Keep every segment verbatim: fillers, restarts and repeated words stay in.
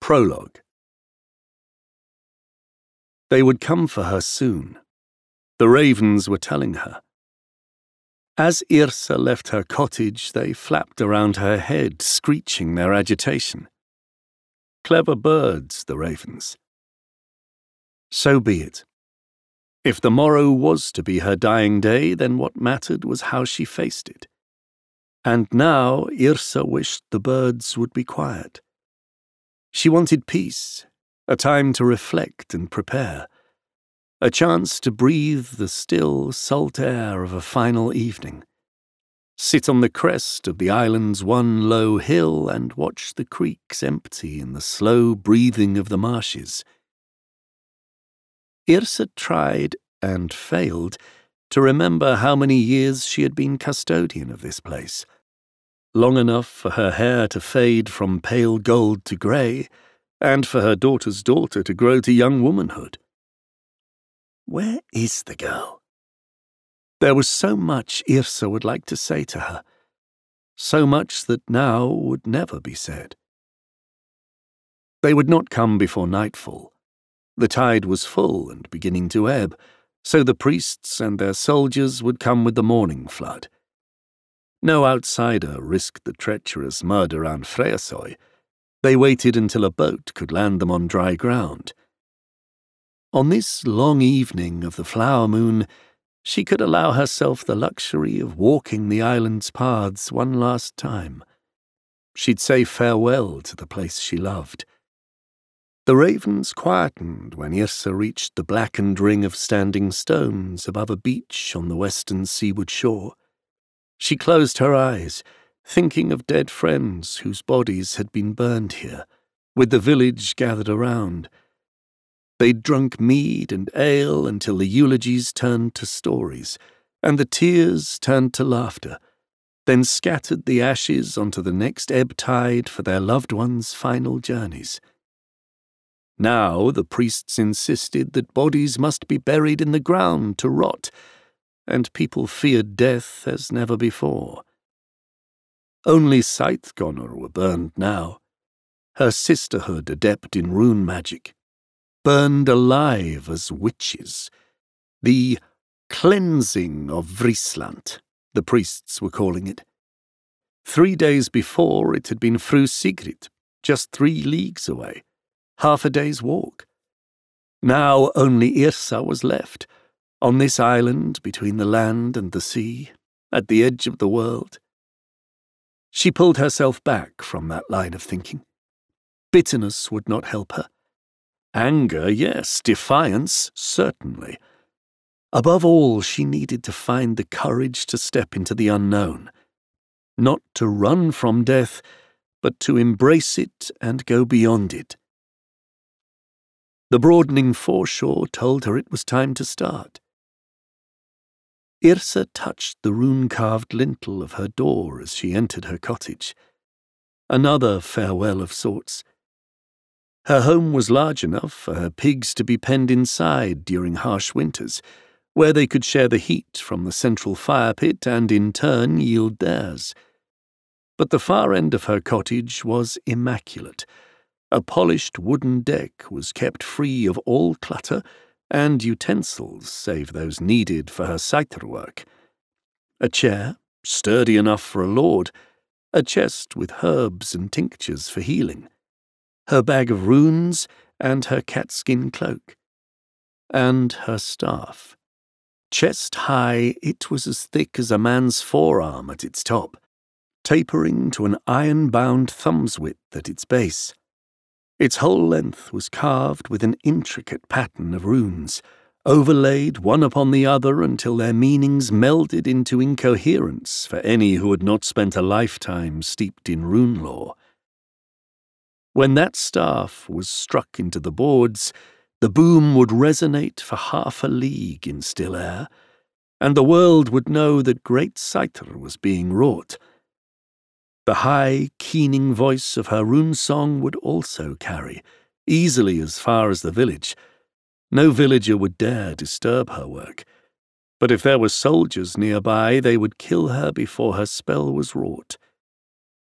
Prologue. They would come for her soon. The ravens were telling her. As Yrsa left her cottage, they flapped around her head, screeching their agitation. Clever birds, the ravens. So be it. If the morrow was to be her dying day, then what mattered was how she faced it. And now Yrsa wished the birds would be quiet. She wanted peace, a time to reflect and prepare, a chance to breathe the still, salt air of a final evening, sit on the crest of the island's one low hill and watch the creeks empty in the slow breathing of the marshes. Yrsa tried, and failed, to remember how many years she had been custodian of this place. Long enough for her hair to fade from pale gold to grey, and for her daughter's daughter to grow to young womanhood. Where is the girl? There was so much Yrsa would like to say to her, so much that now would never be said. They would not come before nightfall. The tide was full and beginning to ebb, so the priests and their soldiers would come with the morning flood. No outsider risked the treacherous mud around Freyasøy. They waited until a boat could land them on dry ground. On this long evening of the flower moon, she could allow herself the luxury of walking the island's paths one last time. She'd say farewell to the place she loved. The ravens quietened when Yrsa reached the blackened ring of standing stones above a beach on the western seaward shore. She closed her eyes, thinking of dead friends whose bodies had been burned here, with the village gathered around. They'd drunk mead and ale until the eulogies turned to stories, and the tears turned to laughter, then scattered the ashes onto the next ebb tide for their loved ones' final journeys. Now the priests insisted that bodies must be buried in the ground to rot, and people feared death as never before. Only Scythegonor were burned now, her sisterhood adept in rune magic, burned alive as witches. The cleansing of Vriesland, the priests were calling it. Three days before it had been Fru Sigrid, just three leagues away, half a day's walk. Now only Yrsa was left, on this island between the land and the sea, at the edge of the world. She pulled herself back from that line of thinking. Bitterness would not help her. Anger, yes. Defiance, certainly. Above all, she needed to find the courage to step into the unknown. Not to run from death, but to embrace it and go beyond it. The broadening foreshore told her it was time to start. Yrsa touched the rune-carved lintel of her door as she entered her cottage. Another farewell of sorts. Her home was large enough for her pigs to be penned inside during harsh winters, where they could share the heat from the central fire pit and in turn yield theirs. But the far end of her cottage was immaculate. A polished wooden deck was kept free of all clutter, and utensils save those needed for her scyther work. A chair, sturdy enough for a lord, a chest with herbs and tinctures for healing, her bag of runes and her catskin cloak, and her staff. Chest high, it was as thick as a man's forearm at its top, tapering to an iron-bound thumb's width at its base. Its whole length was carved with an intricate pattern of runes, overlaid one upon the other until their meanings melded into incoherence for any who had not spent a lifetime steeped in rune lore. When that staff was struck into the boards, the boom would resonate for half a league in still air, and the world would know that great scyther was being wrought. The high, keening voice of her rune song would also carry, easily as far as the village. No villager would dare disturb her work, but if there were soldiers nearby, they would kill her before her spell was wrought.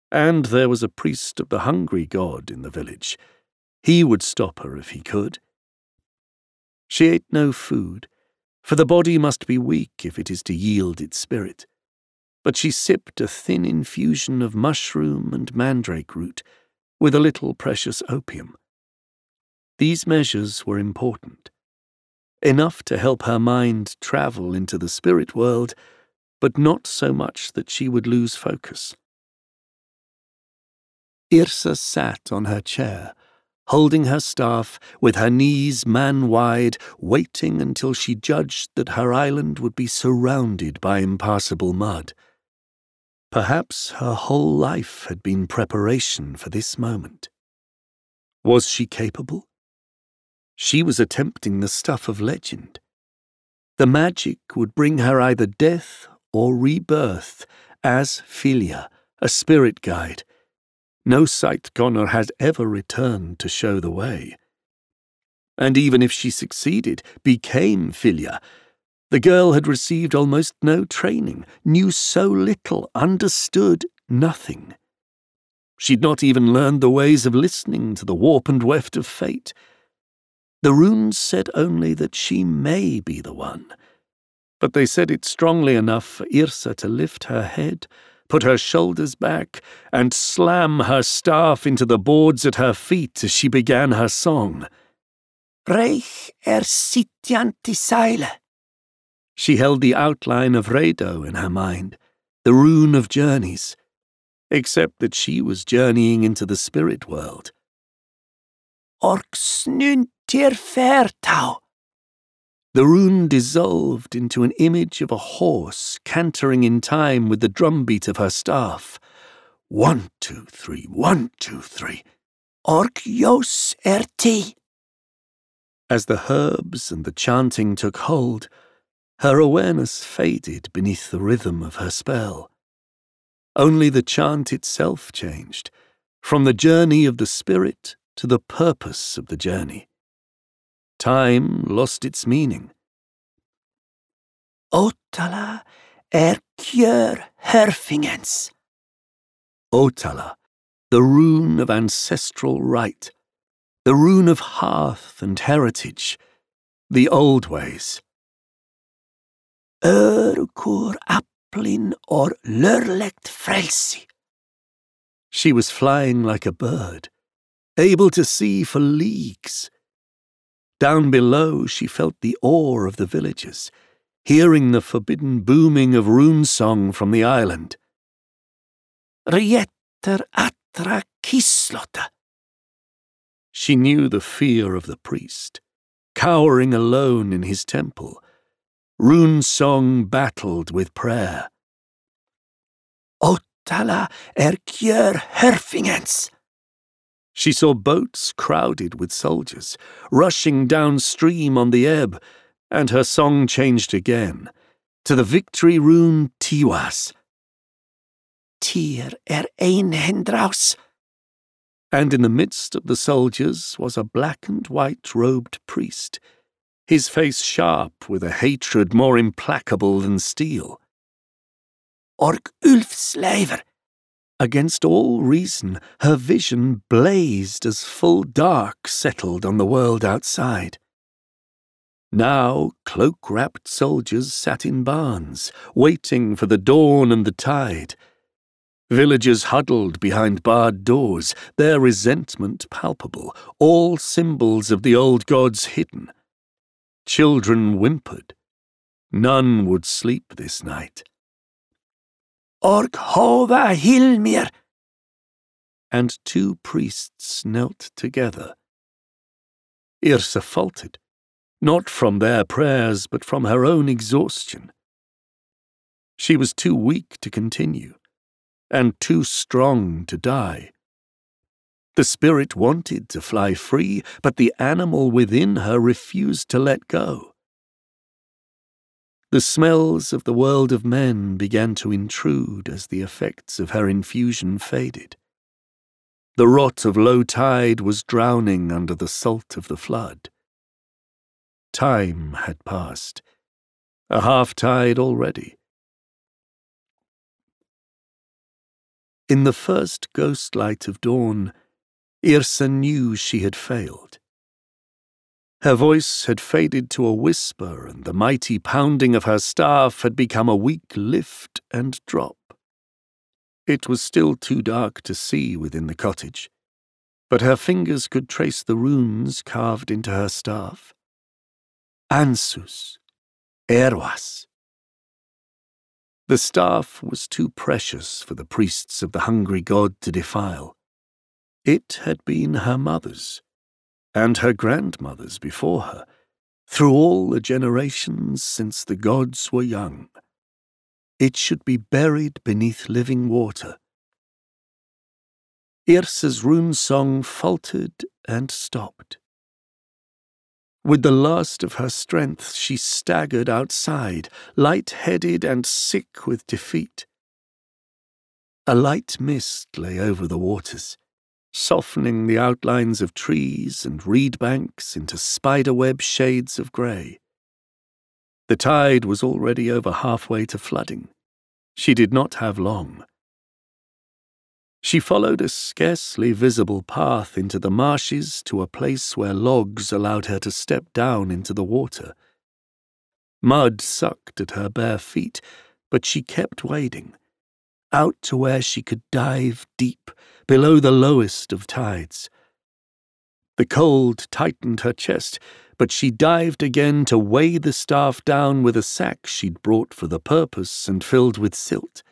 And there was a priest of the hungry god in the village. He would stop her if he could. She ate no food, for the body must be weak if it is to yield its spirit. But she sipped a thin infusion of mushroom and mandrake root with a little precious opium. These measures were important, enough to help her mind travel into the spirit world, but not so much that she would lose focus. Yrsa sat on her chair, holding her staff with her knees man-wide, waiting until she judged that her island would be surrounded by impassable mud. Perhaps her whole life had been preparation for this moment. Was she capable? She was attempting the stuff of legend. The magic would bring her either death or rebirth as Filia, a spirit guide. No sight Connor had ever returned to show the way. And even if she succeeded, became Filia, the girl had received almost no training, knew so little, understood nothing. She'd not even learned the ways of listening to the warp and weft of fate. The runes said only that she may be the one, but they said it strongly enough for Yrsa to lift her head, put her shoulders back, and slam her staff into the boards at her feet as she began her song. Reich er sitjanti seile. She held the outline of Redo in her mind, the rune of journeys, except that she was journeying into the spirit world. Orksnun tir fertau. The rune dissolved into an image of a horse cantering in time with the drumbeat of her staff. One, two, three, one, two, three. Orkyos erti. As the herbs and the chanting took hold, her awareness faded beneath the rhythm of her spell. Only the chant itself changed, from the journey of the spirit to the purpose of the journey. Time lost its meaning. Otala er kjör herfingens. Otala, the rune of ancestral right, the rune of hearth and heritage, the old ways. Örkur applin or lörlegt frelsi. She was flying like a bird, able to see for leagues. Down below she felt the awe of the villagers, hearing the forbidden booming of rune song from the island. Rietter atra kislota. She knew the fear of the priest, cowering alone in his temple. Rune song battled with prayer. Otala er kjör herfingens. She saw boats crowded with soldiers, rushing downstream on the ebb, and her song changed again, to the victory rune Tiwas. Tyr er einhendraus. And in the midst of the soldiers was a black and white-robed priest, his face sharp with a hatred more implacable than steel. Ork Ulfsleiver. Against all reason, her vision blazed as full dark settled on the world outside. Now cloak-wrapped soldiers sat in barns, waiting for the dawn and the tide. Villagers huddled behind barred doors, their resentment palpable, all symbols of the old gods hidden. Children whimpered. None would sleep this night. Ork hova Hilmir. And two priests knelt together. Yrsa faltered, not from their prayers, but from her own exhaustion. She was too weak to continue, and too strong to die. The spirit wanted to fly free, but the animal within her refused to let go. The smells of the world of men began to intrude as the effects of her infusion faded. The rot of low tide was drowning under the salt of the flood. Time had passed, a half-tide already. In the first ghost light of dawn, Yrsa knew she had failed. Her voice had faded to a whisper, and the mighty pounding of her staff had become a weak lift and drop. It was still too dark to see within the cottage, but her fingers could trace the runes carved into her staff. Ansus, Erwas. The staff was too precious for the priests of the hungry god to defile. It had been her mother's, and her grandmother's before her, through all the generations since the gods were young. It should be buried beneath living water. Yrsa's rune song faltered and stopped. With the last of her strength, she staggered outside, light-headed and sick with defeat. A light mist lay over the waters, softening the outlines of trees and reed banks into spiderweb shades of grey. The tide was already over halfway to flooding. She did not have long. She followed a scarcely visible path into the marshes to a place where logs allowed her to step down into the water. Mud sucked at her bare feet, but she kept wading, out to where she could dive deep, below the lowest of tides. The cold tightened her chest, but she dived again to weigh the staff down with a sack she'd brought for the purpose and filled with silt.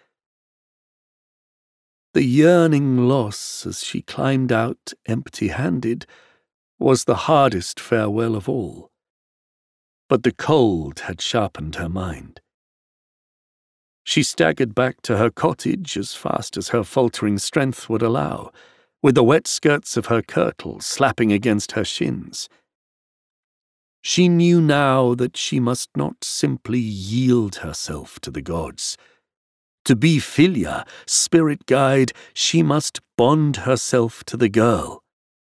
The yearning loss as she climbed out empty-handed was the hardest farewell of all, but the cold had sharpened her mind. She staggered back to her cottage as fast as her faltering strength would allow, with the wet skirts of her kirtle slapping against her shins. She knew now that she must not simply yield herself to the gods. To be Filia, spirit guide, she must bond herself to the girl.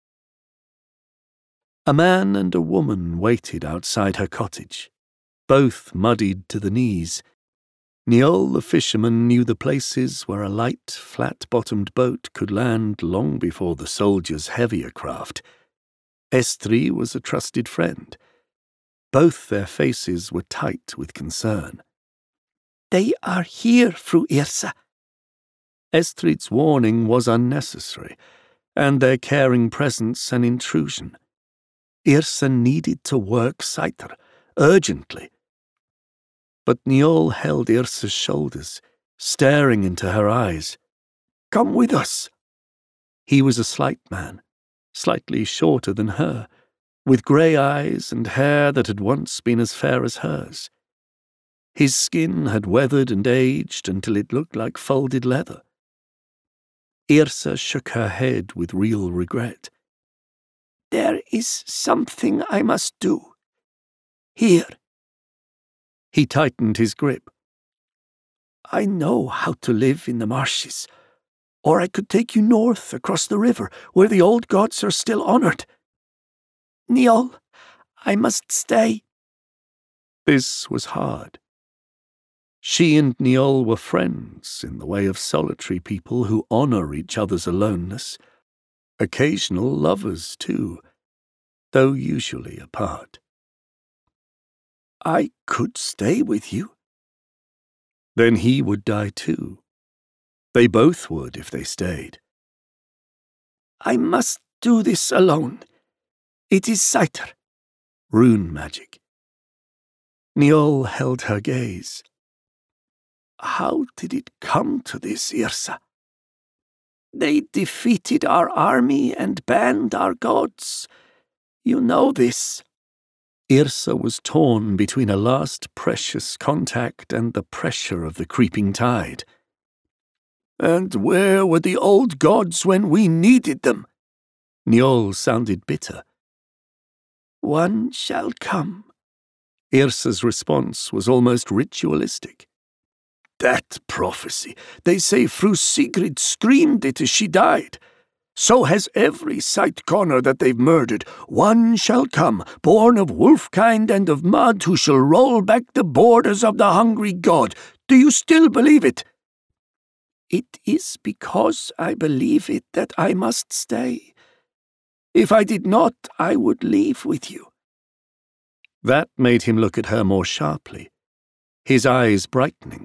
A man and a woman waited outside her cottage, both muddied to the knees. Niall the fisherman knew the places where a light, flat-bottomed boat could land long before the soldier's heavier craft. Estri was a trusted friend. Both their faces were tight with concern. "They are here, Fru Yrsa." Estrid's warning was unnecessary, and their caring presence an intrusion. Yrsa needed to work Saitr, urgently. But Niall held Yrsa's shoulders, staring into her eyes. "Come with us." He was a slight man, slightly shorter than her, with grey eyes and hair that had once been as fair as hers. His skin had weathered and aged until it looked like folded leather. Yrsa shook her head with real regret. "There is something I must do. Here." He tightened his grip. "I know how to live in the marshes, or I could take you north across the river, where the old gods are still honoured. Niall, I must stay." This was hard. She and Niall were friends in the way of solitary people who honour each other's aloneness. Occasional lovers, too, though usually apart. "I could stay with you." Then he would die too. They both would if they stayed. "I must do this alone. It is Saitr." Rune magic. Niall held her gaze. "How did it come to this, Yrsa? They defeated our army and banned our gods. You know this." Yrsa was torn between a last precious contact and the pressure of the creeping tide. "And where were the old gods when we needed them?" Niall sounded bitter. "One shall come." Yrsa's response was almost ritualistic. "That prophecy, they say Fru Sigrid screamed it as she died. So has every Sight Connor that they've murdered. One shall come, born of wolfkind and of mud, who shall roll back the borders of the hungry god. Do you still believe it?" it is because I believe it that I must stay. If I did not, I would leave with you." That made him look at her more sharply, his eyes brightening.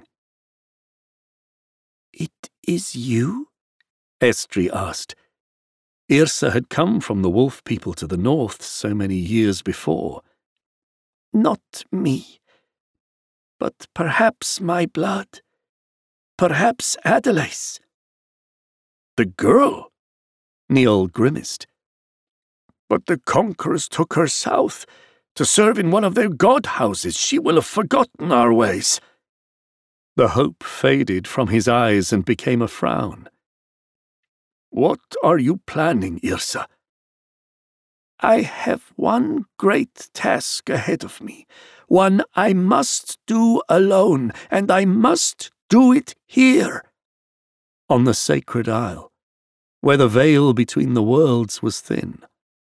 "It is you?" Estri asked. Yrsa had come from the wolf people to the north so many years before. "Not me, but perhaps my blood. Perhaps Adelace." "The girl?" Niall grimaced. "But the conquerors took her south to serve in one of their god houses. She will have forgotten our ways." The hope faded from his eyes and became a frown. "What are you planning, Yrsa?" "I have one great task ahead of me, one I must do alone, and I must do it here." On the sacred isle, where the veil between the worlds was thin.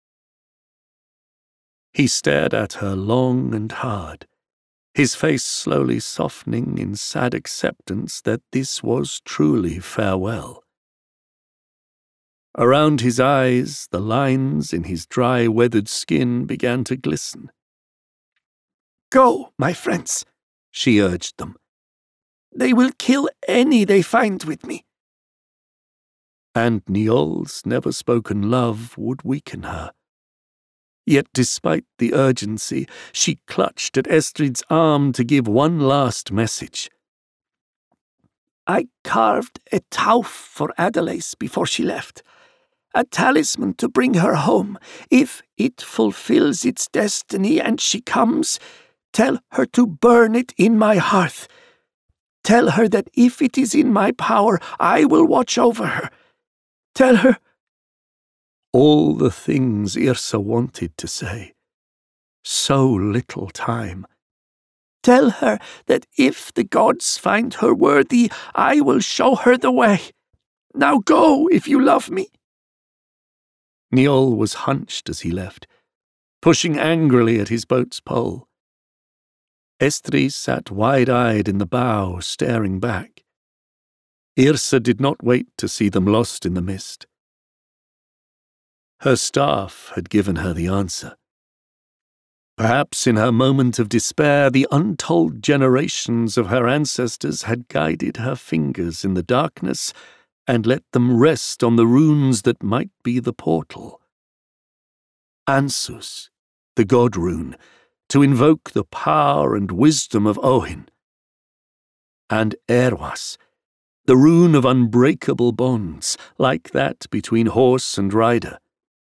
He stared at her long and hard, his face slowly softening in sad acceptance that this was truly farewell. Around his eyes, the lines in his dry, weathered skin began to glisten. "Go, my friends," she urged them. "They will kill any they find with me." And Niall's never-spoken love would weaken her. Yet despite the urgency, she clutched at Estrid's arm to give one last message. "I carved a tauf for Adelace before she left, a talisman to bring her home. If it fulfills its destiny and she comes, tell her to burn it in my hearth. Tell her that if it is in my power, I will watch over her. Tell her—" All the things Yrsa wanted to say. So little time. "Tell her that if the gods find her worthy, I will show her the way. Now go, if you love me." Niall was hunched as he left, pushing angrily at his boat's pole. Estri sat wide-eyed in the bow, staring back. Yrsa did not wait to see them lost in the mist. Her staff had given her the answer. Perhaps in her moment of despair, the untold generations of her ancestors had guided her fingers in the darkness and let them rest on the runes that might be the portal. Ansus, the god rune, to invoke the power and wisdom of Ohin. And Erwas, the rune of unbreakable bonds, like that between horse and rider.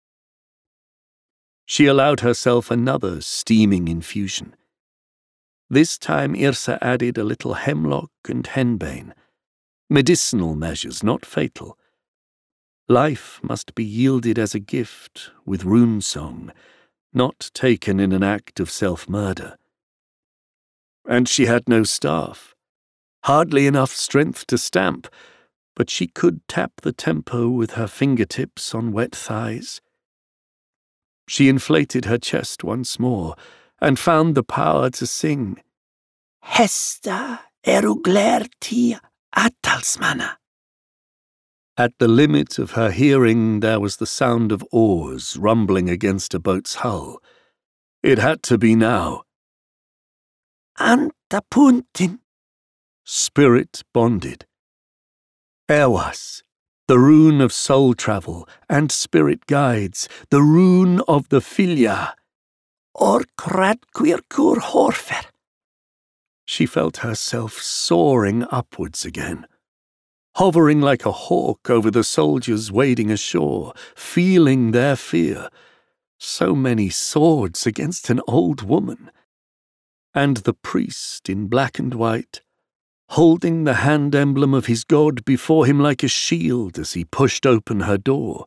She allowed herself another steaming infusion. This time Yrsa added a little hemlock and henbane, medicinal measures, not fatal. Life must be yielded as a gift, with rune song, not taken in an act of self-murder. And she had no staff, hardly enough strength to stamp, but she could tap the tempo with her fingertips on wet thighs. She inflated her chest once more, and found the power to sing, "Hesta eruglerti atalsmana." At the limit of her hearing, there was the sound of oars rumbling against a boat's hull. It had to be now. "Antapuntin." Spirit bonded. Erwas, the rune of soul travel and spirit guides, the rune of the Filia. Or kradquirkur horfer. She felt herself soaring upwards again, hovering like a hawk over the soldiers wading ashore, feeling their fear. So many swords against an old woman. And the priest in black and white, holding the hand emblem of his god before him like a shield as he pushed open her door.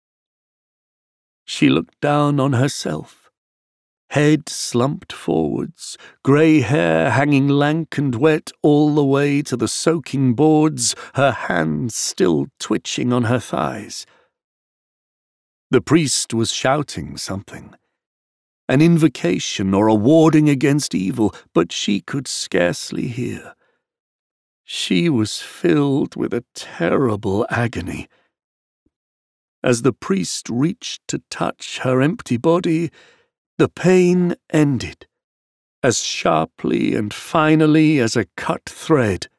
She looked down on herself, head slumped forwards, grey hair hanging lank and wet all the way to the soaking boards, her hands still twitching on her thighs. The priest was shouting something, an invocation or a warding against evil, but she could scarcely hear. She was filled with a terrible agony. As the priest reached to touch her empty body, the pain ended, as sharply and finally as a cut thread.